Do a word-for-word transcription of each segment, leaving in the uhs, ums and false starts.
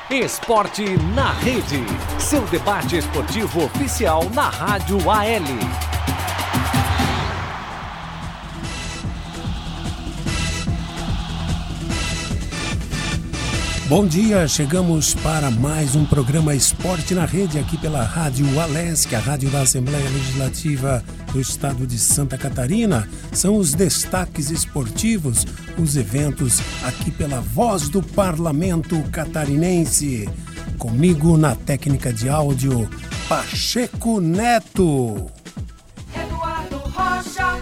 Esporte na Rede, seu debate esportivo oficial na Rádio A L. Bom dia, chegamos para mais um programa Esporte na Rede aqui pela Rádio Alesc, a rádio da Assembleia Legislativa do Estado de Santa Catarina. São os destaques esportivos, os eventos aqui pela Voz do Parlamento Catarinense. Comigo na técnica de áudio, Pacheco Neto. Eduardo Rocha.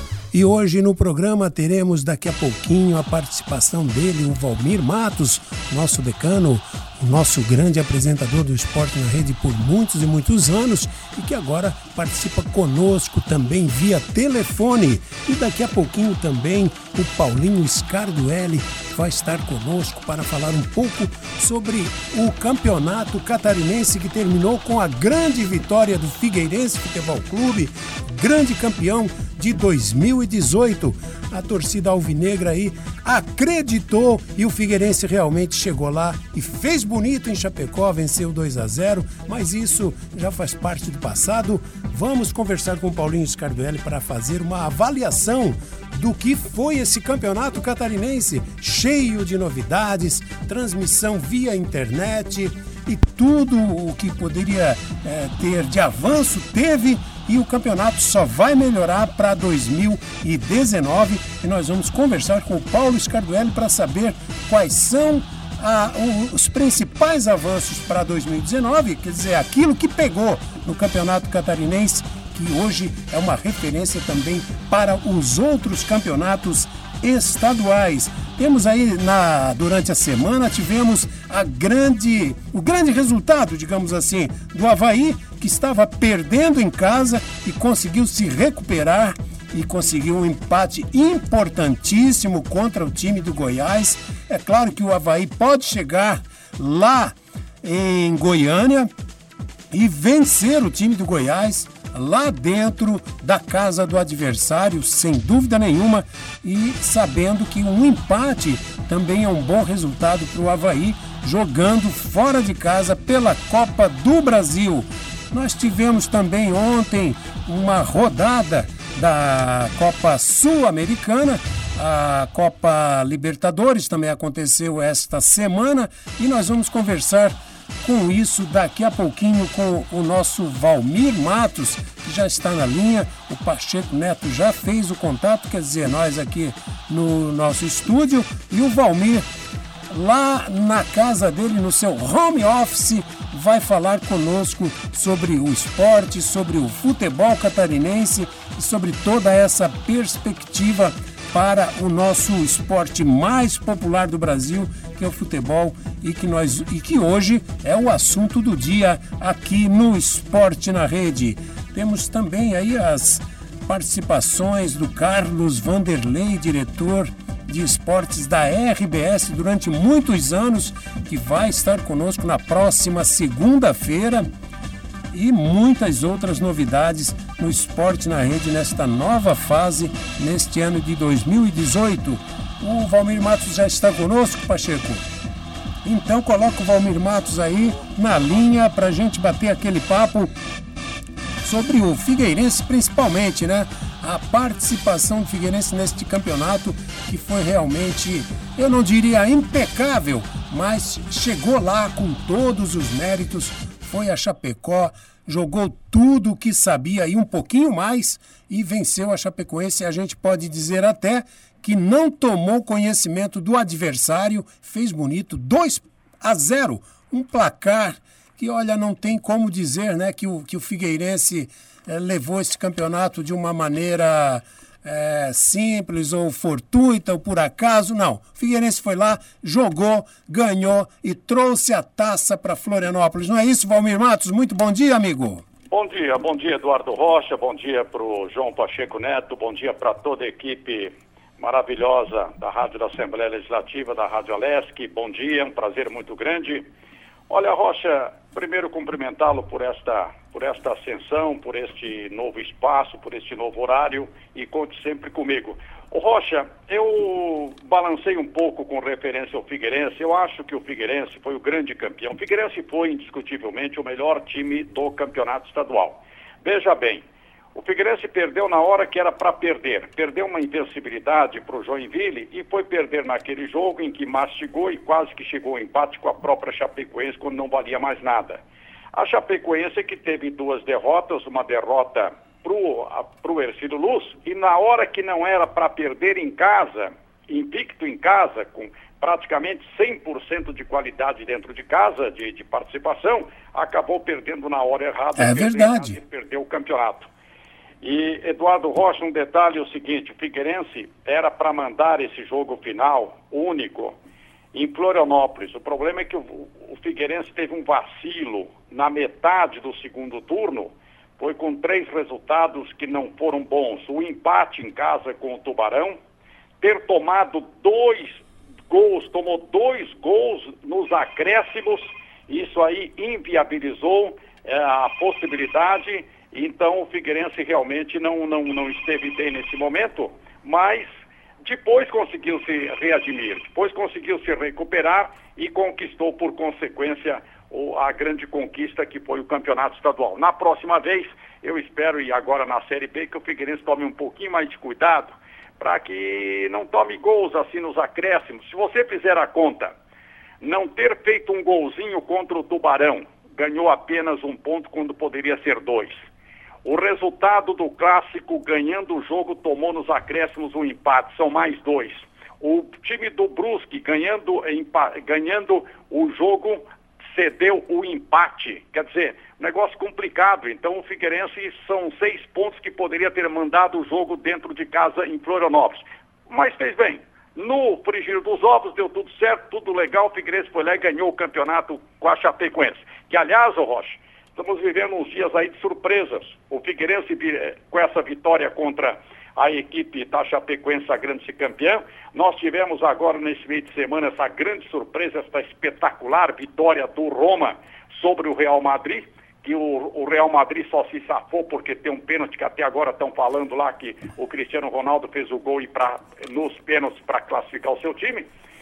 E hoje no programa teremos daqui a pouquinho a participação dele, o Valmir Matos, nosso decano, o nosso grande apresentador do Esporte na Rede por muitos e muitos anos e que agora participa conosco também via telefone. E daqui a pouquinho também o Paulinho Scarduelli vai estar conosco para falar um pouco sobre o campeonato catarinense que terminou com a grande vitória do Figueirense Futebol Clube, grande campeão de dois mil e dezoito. A torcida alvinegra aí acreditou e o Figueirense realmente chegou lá e fez bonito em Chapecó, venceu dois a zero, mas isso já faz parte do passado. Vamos conversar com o Paulinho Scarduelli para fazer uma avaliação do que foi esse campeonato catarinense, cheio de novidades, transmissão via internet e tudo o que poderia é, ter de avanço teve. E o campeonato só vai melhorar para dois mil e dezenove e nós vamos conversar com o Paulo Scarduelli para saber quais são ah, os principais avanços para dois mil e dezenove, quer dizer, aquilo que pegou no campeonato catarinense, que hoje é uma referência também para os outros campeonatos estaduais. Temos aí na, durante a semana, tivemos a grande, o grande resultado, digamos assim, do Avaí, que estava perdendo em casa e conseguiu se recuperar e conseguiu um empate importantíssimo contra o time do Goiás. É claro que o Avaí pode chegar lá em Goiânia e vencer o time do Goiás lá dentro da casa do adversário, sem dúvida nenhuma, e sabendo que um empate também é um bom resultado para o Avaí, jogando fora de casa pela Copa do Brasil. Nós tivemos também ontem uma rodada da Copa Sul-Americana, a Copa Libertadores também aconteceu esta semana e nós vamos conversar com isso daqui a pouquinho com o nosso Valmir Matos, que já está na linha. O Pacheco Neto já fez o contato, quer dizer, nós aqui no nosso estúdio, e o Valmir lá na casa dele, no seu home office, vai falar conosco sobre o esporte, sobre o futebol catarinense e sobre toda essa perspectiva para o nosso esporte mais popular do Brasil, que é o futebol, e que, nós, e que hoje é o assunto do dia aqui no Esporte na Rede. Temos também aí as participações do Carlos Vanderlei, diretor de esportes da R B S durante muitos anos, que vai estar conosco na próxima segunda-feira, e muitas outras novidades no Esporte na Rede nesta nova fase, neste ano de dois mil e dezoito. O Valmir Matos já está conosco, Pacheco? Então coloca o Valmir Matos aí na linha para a gente bater aquele papo sobre o Figueirense, principalmente, né? A participação do Figueirense neste campeonato, que foi realmente, eu não diria impecável, mas chegou lá com todos os méritos, foi a Chapecó, jogou tudo o que sabia e um pouquinho mais e venceu a Chapecoense. A gente pode dizer até que não tomou conhecimento do adversário, fez bonito, dois a zero, um placar que, olha, não tem como dizer, né, que o, que o Figueirense eh, levou esse campeonato de uma maneira eh, simples ou fortuita ou por acaso, não. O Figueirense foi lá, jogou, ganhou e trouxe a taça para Florianópolis. Não é isso, Valmir Matos? Muito bom dia, amigo. Bom dia, bom dia, Eduardo Rocha, bom dia para o João Pacheco Neto, bom dia para toda a equipe maravilhosa da Rádio da Assembleia Legislativa, da Rádio Alesc. Bom dia, um prazer muito grande. Olha, Rocha, primeiro cumprimentá-lo por esta, por esta ascensão, por este novo espaço, por este novo horário, e conte sempre comigo. Ô Rocha, eu balancei um pouco com referência ao Figueirense. Eu acho que o Figueirense foi o grande campeão. O Figueirense foi indiscutivelmente o melhor time do campeonato estadual. Veja bem, o Figueirense perdeu na hora que era para perder. Perdeu uma invencibilidade para o Joinville e foi perder naquele jogo em que mastigou e quase que chegou ao empate com a própria Chapecoense quando não valia mais nada. A Chapecoense que teve duas derrotas, uma derrota para o Ercílio Luz, e na hora que não era para perder em casa, invicto em casa, com praticamente cem por cento de qualidade dentro de casa, de, de participação, acabou perdendo na hora errada. É verdade. E perdeu o campeonato. E, Eduardo Rocha, um detalhe é o seguinte, o Figueirense era para mandar esse jogo final, único, em Florianópolis. O problema é que o, o Figueirense teve um vacilo na metade do segundo turno, foi com três resultados que não foram bons. O empate em casa com o Tubarão, ter tomado dois gols, tomou dois gols nos acréscimos, isso aí inviabilizou é, a possibilidade. Então o Figueirense realmente não, não, não esteve bem nesse momento, mas depois conseguiu se readimir, depois conseguiu se recuperar e conquistou por consequência a grande conquista que foi o campeonato estadual. Na próxima vez, eu espero, e agora na Série B, que o Figueirense tome um pouquinho mais de cuidado para que não tome gols assim nos acréscimos. Se você fizer a conta, não ter feito um golzinho contra o Tubarão, ganhou apenas um ponto quando poderia ser dois. O resultado do clássico ganhando o jogo tomou nos acréscimos um empate, são mais dois. O time do Brusque ganhando, ganhando o jogo cedeu o empate, quer dizer, negócio complicado. Então o Figueirense são seis pontos que poderia ter mandado o jogo dentro de casa em Florianópolis. Mas fez bem. No frigir dos ovos deu tudo certo, tudo legal, o Figueirense foi lá e ganhou o campeonato com a Chapecoense. Que aliás, ô Rocha, estamos vivendo uns dias aí de surpresas. O Figueirense com essa vitória contra a equipe da Chapecoense sagrando-se campeão. Nós tivemos agora nesse meio de semana essa grande surpresa, essa espetacular vitória do Roma sobre o Real Madrid, que o, o Real Madrid só se safou porque tem um pênalti que até agora estão falando lá que o Cristiano Ronaldo fez o gol e pra, nos pênaltis para classificar o seu time.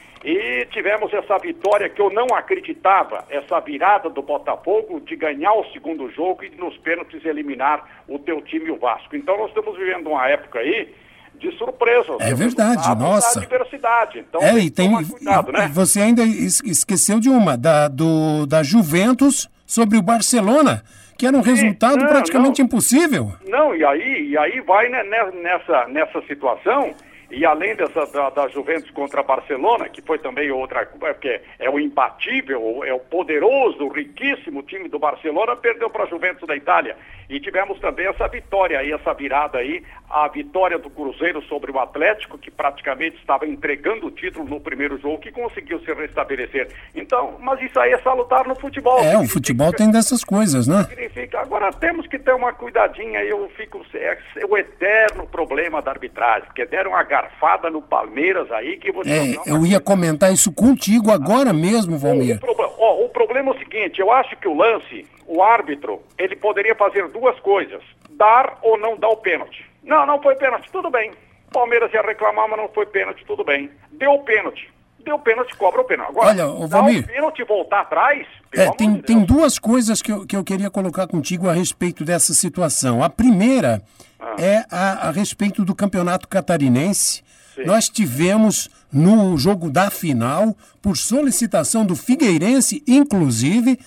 E tivemos essa vitória que eu não acreditava, essa virada do Botafogo de ganhar o segundo jogo e nos pênaltis eliminar o teu time, o Vasco. Então nós estamos vivendo uma época aí de surpresas. É verdade, nossa. Da diversidade. Então é, tem e tem, cuidado, né? Você ainda esqueceu de uma, da, do, da Juventus sobre o Barcelona, que era um resultado não, praticamente não. impossível. Não, e aí, e aí vai né, nessa, nessa situação. E além dessa da, da Juventus contra a Barcelona, que foi também outra, porque é o imbatível, é o poderoso, o riquíssimo time do Barcelona, perdeu para a Juventus da Itália. E tivemos também essa vitória aí, essa virada aí, a vitória do Cruzeiro sobre o Atlético, que praticamente estava entregando o título no primeiro jogo, que conseguiu se restabelecer. Então, mas isso aí é salutar no futebol. É, o futebol tem dessas coisas, né? Significa. Agora temos que ter uma cuidadinha, eu fico, é, é o eterno problema da arbitragem, porque deram uma garfada no Palmeiras aí que você... É, eu ia comentar isso contigo agora mesmo, Valmir. O, o, ó, o problema é o seguinte, eu acho que o lance, o árbitro, ele poderia fazer duas coisas, dar ou não dar o pênalti. Não, não foi pênalti, tudo bem. Palmeiras ia reclamar, mas não foi pênalti, tudo bem. Deu o pênalti. Deu pênalti, cobra o pênalti. Agora, olha, o Valmir, dar o pênalti e voltar atrás... É, tem, de tem duas coisas que eu, que eu queria colocar contigo a respeito dessa situação. A primeira ah. é a, a respeito do campeonato catarinense. Sim. Nós tivemos no jogo da final, por solicitação do Figueirense, inclusive,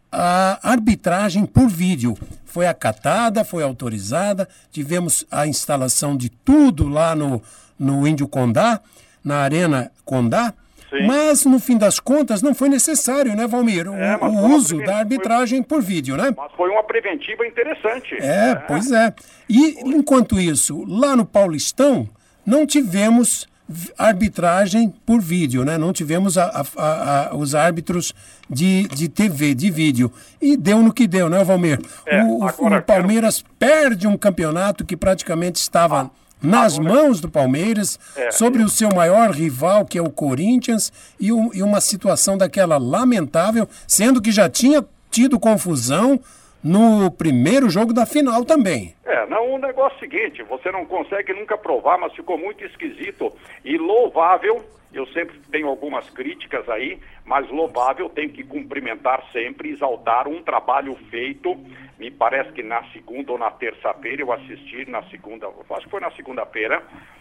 a arbitragem por vídeo. Foi acatada, foi autorizada, tivemos a instalação de tudo lá no, no Índio Condá, na Arena Condá. Sim. Mas, no fim das contas, não foi necessário, né, Valmir? O, é, o uso da arbitragem foi... por vídeo, né? Mas foi uma preventiva interessante. É, é, pois é. E, enquanto isso, lá no Paulistão, não tivemos arbitragem por vídeo, né? Não tivemos a, a, a, os árbitros de, de T V, de vídeo. E deu no que deu, né, Valmir? É, o, o Palmeiras quero... perde um campeonato que praticamente estava... Ah. nas Agora, mãos do Palmeiras, é, sobre é. o seu maior rival, que é o Corinthians, e, um, e uma situação daquela lamentável, sendo que já tinha tido confusão no primeiro jogo da final também. É, não, o negócio é o seguinte, você não consegue nunca provar, mas ficou muito esquisito e louvável. Eu sempre tenho algumas críticas aí, mas louvável, tenho que cumprimentar sempre, exaltar um trabalho feito. Me parece que na segunda ou na terça-feira eu assisti, na segunda, acho que foi na segunda-feira,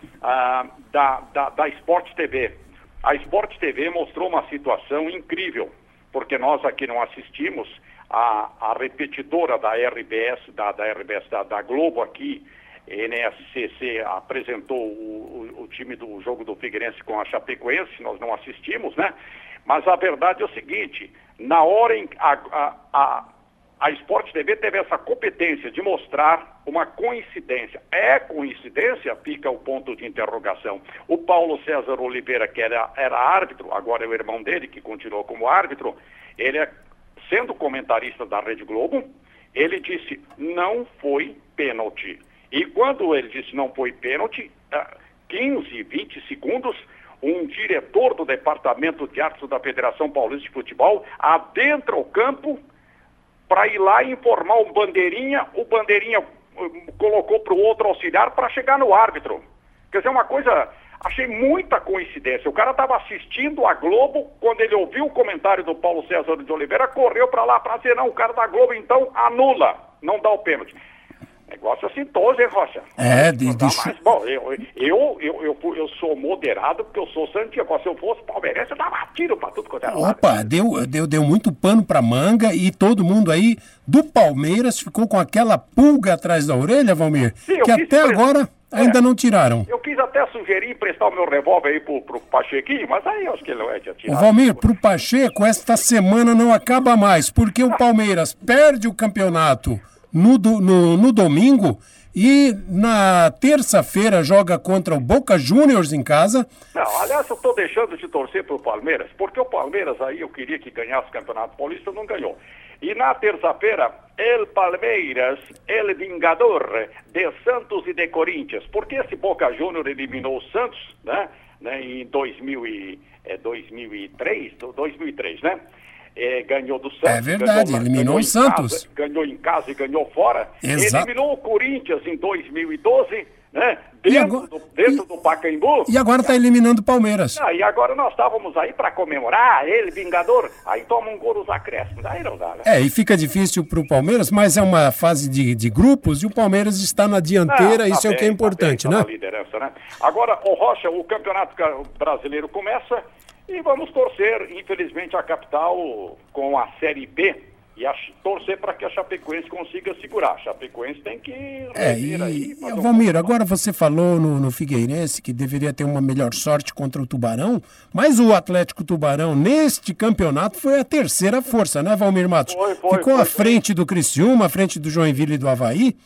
ah, da, da, da Sport T V. A Sport T V mostrou uma situação incrível, porque nós aqui não assistimos, a, a repetidora da R B S, da, da R B S, da, da Globo aqui, N S C C, apresentou o, o, o time do jogo do Figueirense com a Chapecoense, nós não assistimos, né? Mas a verdade é o seguinte, na hora em a, a, a, a Sport T V teve essa competência de mostrar uma coincidência. É coincidência? Fica o ponto de interrogação. O Paulo César Oliveira, que era, era árbitro, agora é o irmão dele, que continuou como árbitro, ele é, sendo comentarista da Rede Globo, ele disse, não foi pênalti. E quando ele disse não foi pênalti, quinze, vinte segundos, um diretor do Departamento de Árbitros da Federação Paulista de Futebol adentra o campo para ir lá e informar o bandeirinha, o bandeirinha uh, colocou para o outro auxiliar para chegar no árbitro. Quer dizer, uma coisa, achei muita coincidência. O cara estava assistindo a Globo, quando ele ouviu o comentário do Paulo César de Oliveira, correu para lá para dizer, não, o cara da Globo então anula, não dá o pênalti. Negócio assintoso, hein, Rocha? É, de, de... Mais, bom, eu, eu, eu, eu, eu sou moderado porque eu sou santiago. Se eu fosse palmeirense, eu dava tiro pra tudo quanto era lado. Opa, deu, deu, deu muito pano pra manga e todo mundo aí do Palmeiras ficou com aquela pulga atrás da orelha, Valmir, Sim, que até pre... agora ainda é. não tiraram. Eu quis até sugerir emprestar o meu revólver aí pro, pro Pachequinho, mas aí eu acho que ele não é de atirar. O Valmir, pro Pacheco, esta semana não acaba mais, porque o Palmeiras perde o campeonato no, do, no, no domingo e na terça-feira joga contra o Boca Juniors em casa. Não, aliás, eu estou deixando de torcer pro Palmeiras, porque o Palmeiras aí eu queria que ganhasse o Campeonato Paulista, não ganhou. E na terça-feira, El Palmeiras, El Vingador de Santos e de Corinthians. Porque esse Boca Juniors eliminou o Santos, né, né em dois mil e, é, dois mil e três, dois mil e três, né? É, ganhou do Santos. É verdade, ganhou, eliminou ganhou o Santos. Casa, ganhou em casa e ganhou fora. Exato. Eliminou o Corinthians em dois mil e doze, né? Dentro, agora, do, dentro e, do Pacaembu. E agora está eliminando o Palmeiras. Ah, e agora nós estávamos aí para comemorar, ele, Vingador, aí toma um gol nos acréscimos. Aí não dá, né? É, e fica difícil para o Palmeiras, mas é uma fase de, de grupos e o Palmeiras está na dianteira, não, tá isso bem, é o que é importante, tá bem, tá, né? Na liderança, né? Agora, o Rocha, o Campeonato Brasileiro começa. E vamos torcer, infelizmente, a capital com a Série B e a, torcer para que a Chapecoense consiga segurar. A Chapecoense tem que... É, e, aí, e Valmir, um agora você falou no, no Figueirense que deveria ter uma melhor sorte contra o Tubarão, mas o Atlético Tubarão, neste campeonato, foi a terceira força, né, Valmir Matos? Foi, foi, Ficou foi, à frente foi. do Criciúma, à frente do Joinville e do Avaí. Sim,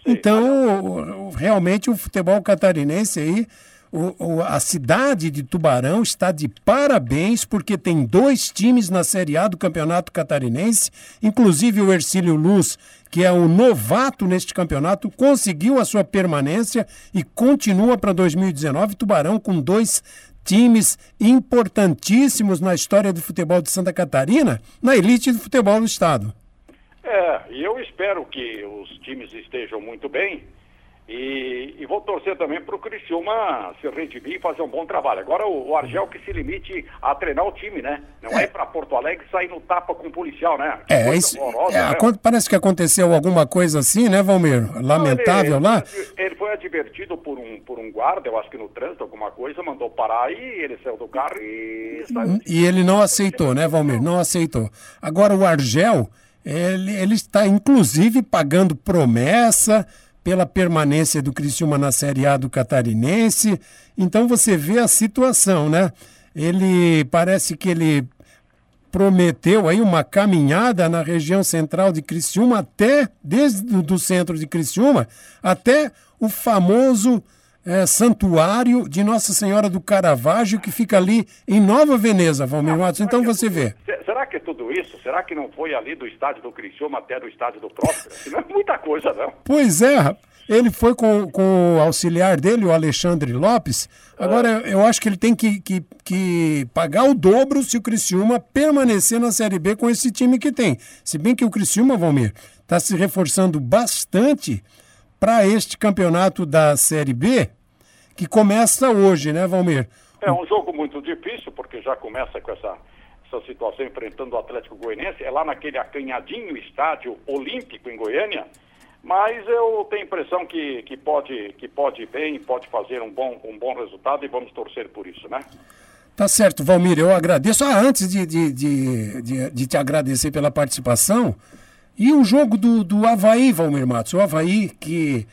então, realmente, o futebol catarinense aí... O, o, a cidade de Tubarão está de parabéns porque tem dois times na Série A do Campeonato Catarinense, inclusive o Hercílio Luz, que é um novato neste campeonato, conseguiu a sua permanência e continua para dois mil e dezenove. Tubarão com dois times importantíssimos na história do futebol de Santa Catarina, na elite do futebol do estado. É, e eu espero que os times estejam muito bem. E, e vou torcer também para o Criciúma se redimir e fazer um bom trabalho. Agora o, o Argel que se limite a treinar o time, né? Não é, é ir para Porto Alegre e sair no tapa com o policial, né? Que é, isso, horrorosa, é, né? Parece que aconteceu alguma coisa assim, né, Valmir? Lamentável Não, ele, lá. Ele, ele foi advertido por um, por um guarda, eu acho que no trânsito, alguma coisa, mandou parar e ele saiu do carro e... Saiu. E ele não aceitou, né, Valmir? Não aceitou. Agora o Argel, ele, ele está inclusive pagando promessa pela permanência do Criciúma na Série A do Catarinense. Então você vê a situação, né? Ele parece que ele prometeu aí uma caminhada na região central de Criciúma, até, desde o centro de Criciúma, até o famoso é, santuário de Nossa Senhora do Caravaggio, que fica ali em Nova Veneza, Valmir Matos. Então você vê. Será que é tudo isso? Será que não foi ali do estádio do Criciúma até do estádio do Próspera? Não é muita coisa, não. Pois é, ele foi com, com o auxiliar dele, o Alexandre Lopes. Agora, é. eu acho que ele tem que, que, que pagar o dobro se o Criciúma permanecer na Série B com esse time que tem. Se bem que o Criciúma, Valmir, está se reforçando bastante para este campeonato da Série B, que começa hoje, né, Valmir? É um jogo muito difícil, porque já começa com essa, essa situação enfrentando o Atlético Goianiense, é lá naquele acanhadinho estádio olímpico em Goiânia, mas eu tenho a impressão que, que, pode, que pode ir bem, pode fazer um bom, um bom resultado e vamos torcer por isso, né? Tá certo, Valmir, eu agradeço. Ah, antes de, de, de, de, de te agradecer pela participação, e o jogo do, do Avaí, Valmir Matos, o Avaí que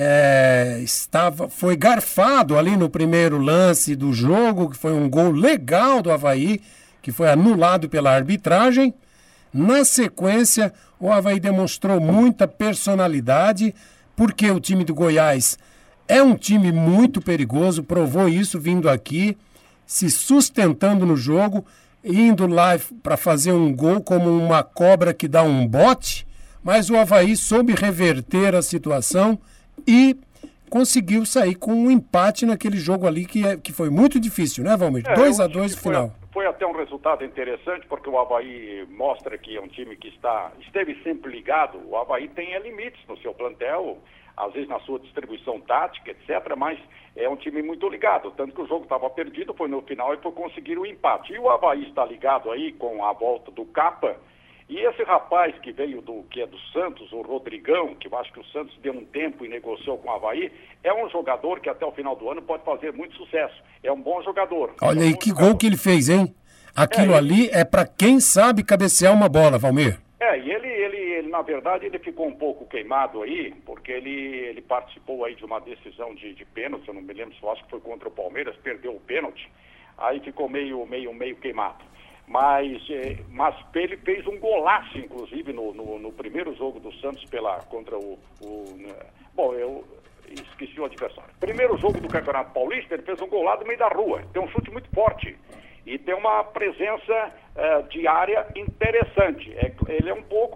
é, estava, foi garfado ali no primeiro lance do jogo, que foi um gol legal do Avaí, que foi anulado pela arbitragem. Na sequência, o Avaí demonstrou muita personalidade, porque o time do Goiás é um time muito perigoso, provou isso vindo aqui, se sustentando no jogo, indo lá para fazer um gol como uma cobra que dá um bote, mas o Avaí soube reverter a situação e conseguiu sair com um empate naquele jogo ali que, é, que foi muito difícil, né, Valmir? dois a dois no final. Foi até um resultado interessante, porque o Avaí mostra que é um time que está, esteve sempre ligado. O Avaí tem limites no seu plantel, às vezes na sua distribuição tática, etcétera, mas é um time muito ligado. Tanto que o jogo estava perdido, foi no final e foi conseguir o empate. E o Avaí está ligado aí com a volta do Capa. E esse rapaz que veio do, que é do Santos, o Rodrigão, que eu acho que o Santos deu um tempo e negociou com o Avaí, é um jogador que até o final do ano pode fazer muito sucesso. É um bom jogador. Olha é um aí que jogador. Gol que ele fez, hein? Aquilo é, ali é para quem sabe cabecear uma bola, Valmir. É, e ele, ele, ele, na verdade, ele ficou um pouco queimado aí, porque ele, ele participou aí de uma decisão de, de pênalti, eu não me lembro se eu acho que foi contra o Palmeiras, perdeu o pênalti, aí ficou meio, meio, meio queimado. Mas, eh, mas ele fez um golaço, inclusive, no, no, no primeiro jogo do Santos pela, contra o, o... Bom, eu esqueci o adversário. Primeiro jogo do Campeonato Paulista, ele fez um gol lá do meio da rua. Tem um chute muito forte e tem uma presença eh, de área interessante. É, ele é um pouco,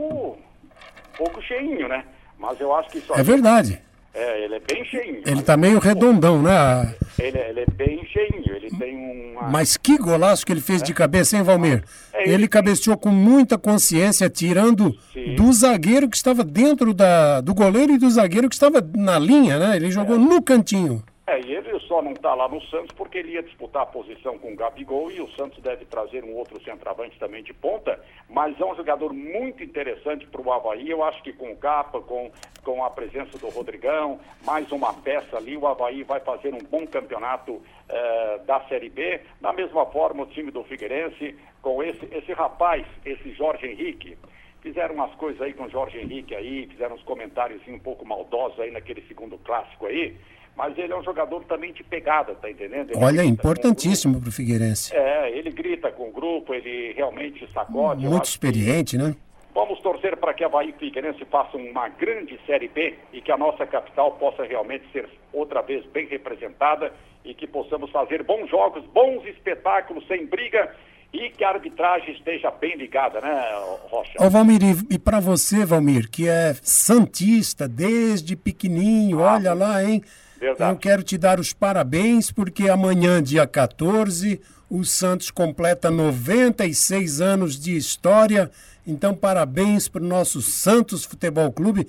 um pouco cheinho, né? Mas eu acho que isso... É verdade. É, ele é bem cheinho. Ele tá meio redondão, né? Ele, ele é bem cheinho, ele tem uma... Mas que golaço que ele fez é? de cabeça, hein, Valmir? É ele ele... cabeceou com muita consciência, tirando Sim. do zagueiro que estava dentro da... do goleiro e do zagueiro que estava na linha, né? Ele jogou É. no cantinho. É, e ele só não está lá no Santos porque ele ia disputar a posição com o Gabigol e o Santos deve trazer um outro centroavante também de ponta, mas é um jogador muito interessante para o Avaí. Eu acho que com o Capa, com, com a presença do Rodrigão, mais uma peça ali, o Avaí vai fazer um bom campeonato eh, da Série B. Da mesma forma, o time do Figueirense, com esse, esse rapaz, esse Jorge Henrique, fizeram umas coisas aí com o Jorge Henrique aí, fizeram uns comentários um pouco maldosos aí naquele segundo clássico aí. Mas ele é um jogador também de pegada, tá entendendo? Ele Olha, grita importantíssimo para o Figueirense. É, ele grita com o grupo, ele realmente sacode. eu Muito acho experiente, que... né? Vamos torcer para que a Avaí e Figueirense façam uma grande Série B e que a nossa capital possa realmente ser outra vez bem representada e que possamos fazer bons jogos, bons espetáculos, sem briga e que a arbitragem esteja bem ligada, né, Rocha? Ô, Valmir, e, e para você, Valmir, que é santista desde pequenininho, Ah, olha lá, hein? Verdade. Eu quero te dar os parabéns, porque amanhã, dia quatorze, o Santos completa noventa e seis anos de história. Então, parabéns para o nosso Santos Futebol Clube.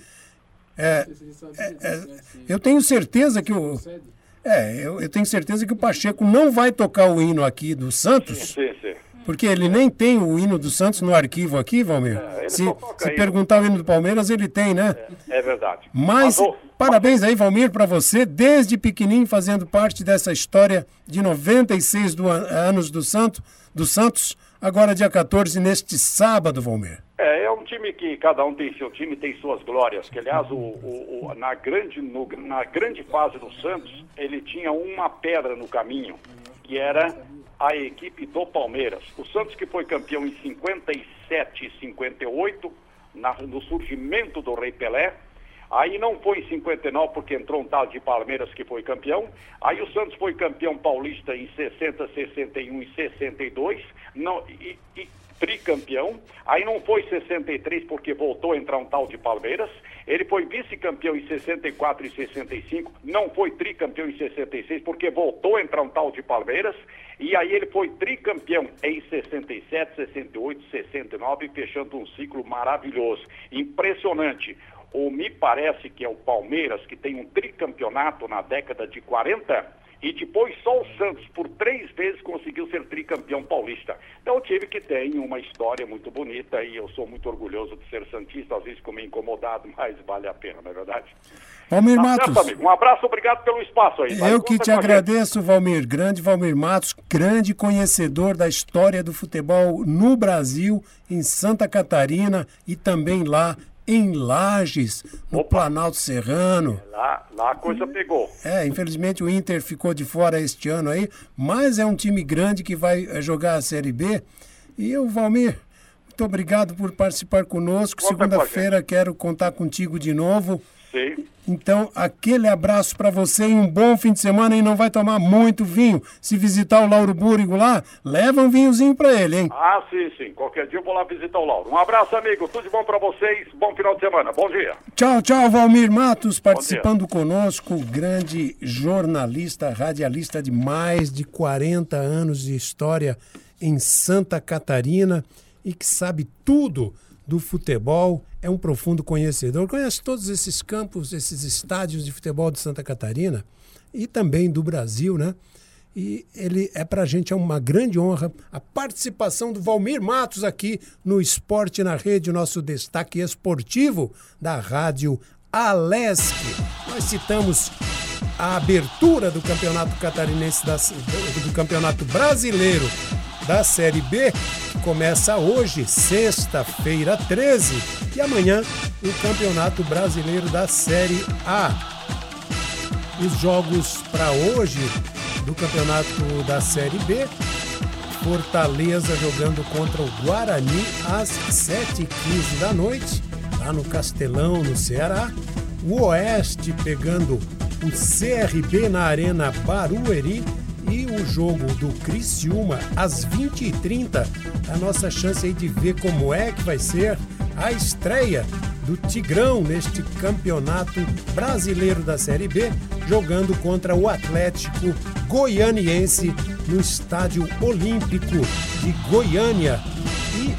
É, é, é, eu tenho certeza que o... É, eu, eu tenho certeza que o Pacheco não vai tocar o hino aqui do Santos. Sim, sim. Porque ele nem tem o hino do Santos no arquivo aqui, Valmir. É, ele se só toca se aí. perguntar o hino do Palmeiras, ele tem, né? É, é verdade. Mas, ô, parabéns aí, Valmir, para você, desde pequenininho, fazendo parte dessa história de noventa e seis do an- anos do, Santo, do Santos, agora dia quatorze, neste sábado, Valmir. É, é um time que cada um tem seu time, tem suas glórias. Que, aliás, o, o, o, na, grande, no, na grande fase do Santos, ele tinha uma pedra no caminho, que era a equipe do Palmeiras. O Santos, que foi campeão em cinquenta e sete e cinquenta e oito, na, no surgimento do Rei Pelé. Aí não foi em cinquenta e nove porque entrou um tal de Palmeiras que foi campeão. Aí o Santos foi campeão paulista em sessenta, sessenta e um e sessenta e dois. Não, e, e tricampeão. Aí não foi sessenta e três porque voltou a entrar um tal de Palmeiras. Ele foi vice-campeão em sessenta e quatro e sessenta e cinco. Não foi tricampeão em sessenta e seis porque voltou a entrar um tal de Palmeiras. E aí ele foi tricampeão em sessenta e sete, sessenta e oito, sessenta e nove, fechando um ciclo maravilhoso. Impressionante. Ou me parece que é o Palmeiras que tem um tricampeonato na década de quarenta e depois só o Santos por três vezes conseguiu ser tricampeão paulista. Então o time que tem uma história muito bonita e eu sou muito orgulhoso de ser santista, às vezes fico meio incomodado, mas vale a pena, não é verdade? Valmir Tá Matos. certo, amigo. Um abraço, obrigado pelo espaço aí. Eu que te agradeço, Valmir. Grande Valmir Matos, grande conhecedor da história do futebol no Brasil, em Santa Catarina e também lá em Lages, no Opa. Planalto Serrano. Lá, lá a coisa pegou. É, infelizmente o Inter ficou de fora este ano aí, mas é um time grande que vai eh, jogar a Série B. E eu, Valmir, muito obrigado por participar conosco. Conta Segunda-feira quero contar contigo de novo. Sim. Então, aquele abraço para você e um bom fim de semana e não vai tomar muito vinho. Se visitar o Lauro Búrigo lá, leva um vinhozinho para ele, hein? Ah, sim, sim. Qualquer dia eu vou lá visitar o Lauro. Um abraço, amigo. Tudo de bom para vocês. Bom final de semana. Bom dia. Tchau, tchau, Valmir Matos, participando conosco, grande jornalista, radialista de mais de quarenta anos de história em Santa Catarina e que sabe tudo do futebol, é um profundo conhecedor, conhece todos esses campos, esses estádios de futebol de Santa Catarina e também do Brasil, né? E ele é pra gente é uma grande honra a participação do Valmir Matos aqui no Esporte na Rede, o nosso destaque esportivo da Rádio Alesc. Nós citamos a abertura do Campeonato Catarinense, da, do Campeonato Brasileiro da Série B, que começa hoje, sexta-feira treze, e amanhã o Campeonato Brasileiro da Série A. Os jogos para hoje do Campeonato da Série B: Fortaleza jogando contra o Guarani às sete e quinze da noite, lá no Castelão, no Ceará. O Oeste pegando o C R B na Arena Barueri. E o jogo do Criciúma às vinte e trinta, a nossa chance aí de ver como é que vai ser a estreia do Tigrão neste Campeonato Brasileiro da Série B, jogando contra o Atlético Goianiense no Estádio Olímpico de Goiânia. E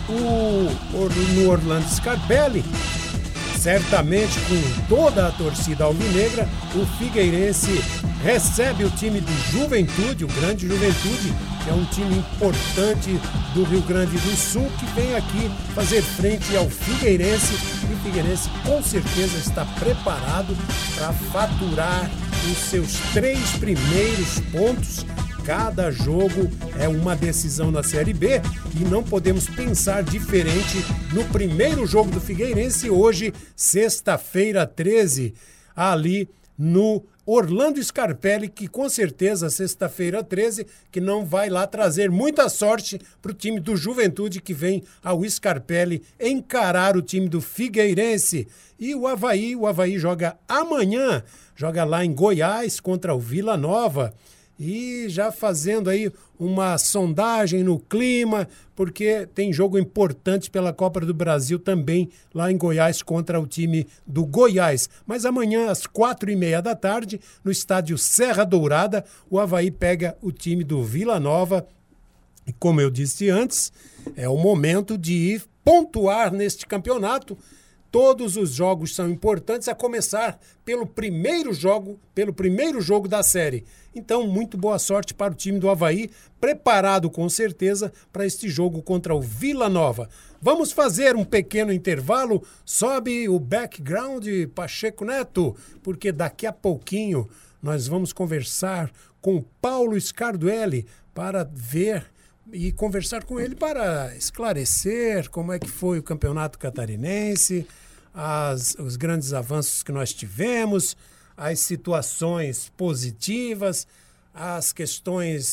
o, no Orlando Scarpelli, certamente com toda a torcida alvinegra, o Figueirense recebe o time do Juventude, o grande Juventude, que é um time importante do Rio Grande do Sul, que vem aqui fazer frente ao Figueirense. E o Figueirense com certeza está preparado para faturar os seus três primeiros pontos. Cada jogo é uma decisão na Série B e não podemos pensar diferente no primeiro jogo do Figueirense hoje, sexta-feira treze, ali no Orlando Scarpelli, que com certeza sexta-feira treze, que não vai lá trazer muita sorte para o time do Juventude que vem ao Scarpelli encarar o time do Figueirense. E o Avaí, o Avaí joga amanhã, joga lá em Goiás contra o Vila Nova. E já fazendo aí uma sondagem no clima, porque tem jogo importante pela Copa do Brasil também lá em Goiás contra o time do Goiás. Mas amanhã, às quatro e meia da tarde, no estádio Serra Dourada, o Avaí pega o time do Vila Nova. E como eu disse antes, é o momento de ir pontuar neste campeonato. Todos os jogos são importantes, a começar pelo primeiro jogo, pelo primeiro jogo da série. Então, muito boa sorte para o time do Avaí, preparado com certeza para este jogo contra o Vila Nova. Vamos fazer um pequeno intervalo, sobe o background, Pacheco Neto, porque daqui a pouquinho nós vamos conversar com Paulo Scarduelli para ver e conversar com ele para esclarecer como é que foi o Campeonato Catarinense, as, os grandes avanços que nós tivemos, as situações positivas, as questões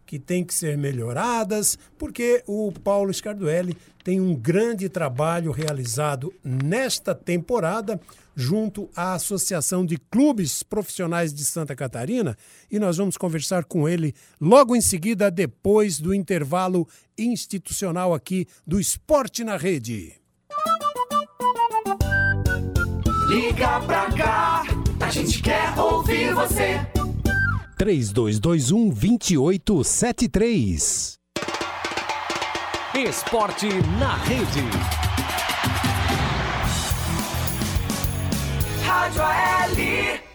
que têm que ser melhoradas, porque o Paulo Scarduelli tem um grande trabalho realizado nesta temporada junto à Associação de Clubes Profissionais de Santa Catarina, e nós vamos conversar com ele logo em seguida, depois do intervalo institucional aqui do Esporte na Rede. Liga pra cá, a gente quer ouvir você. três dois dois um, dois oito sete três. Esporte na Rede. Rádio A L.